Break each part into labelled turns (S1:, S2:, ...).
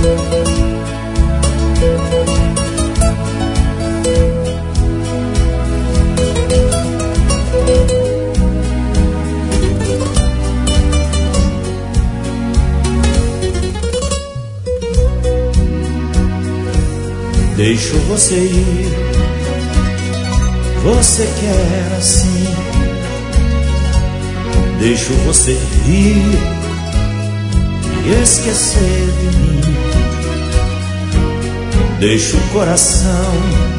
S1: Deixo você ir, você quer assim. Deixo você rir e esquecer de mim. Deixo o coração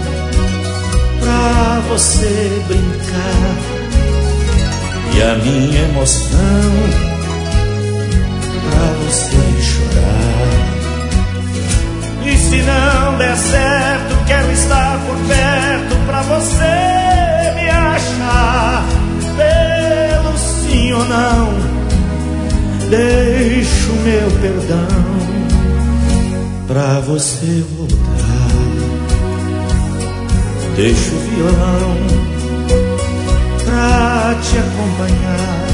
S1: pra você brincar e a minha emoção pra você chorar. E se não der certo, quero estar por perto pra você me achar. Pelo sim ou não, deixo meu perdão pra você voltar. Deixo o violão pra te acompanhar.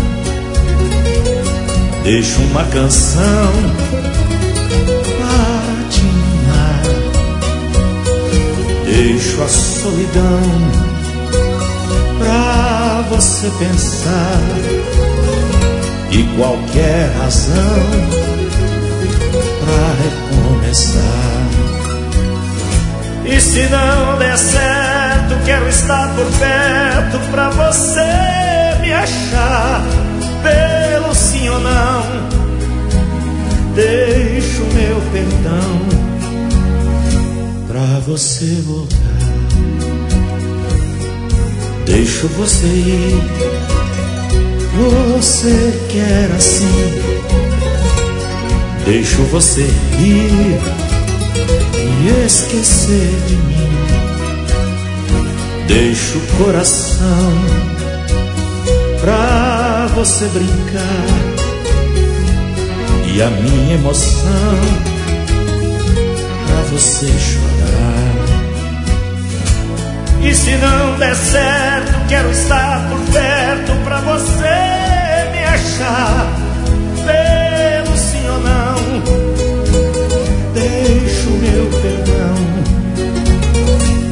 S1: Deixo uma canção pra te mimar. Deixo a solidão pra você pensar e qualquer razão pra recomeçar. E se não der certo, quero estar por perto pra você me achar. Pelo sim ou não, deixo meu perdão pra você voltar. Deixo você ir, você quer assim. Deixo você rir e esquecer de mim. Deixo o coração pra você brincar e a minha emoção pra você chorar. E se não der certo, quero estar por perto pra você me achar. Pelo sim ou não, deixo meu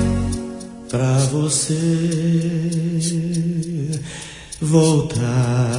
S1: perdão pra você voltar.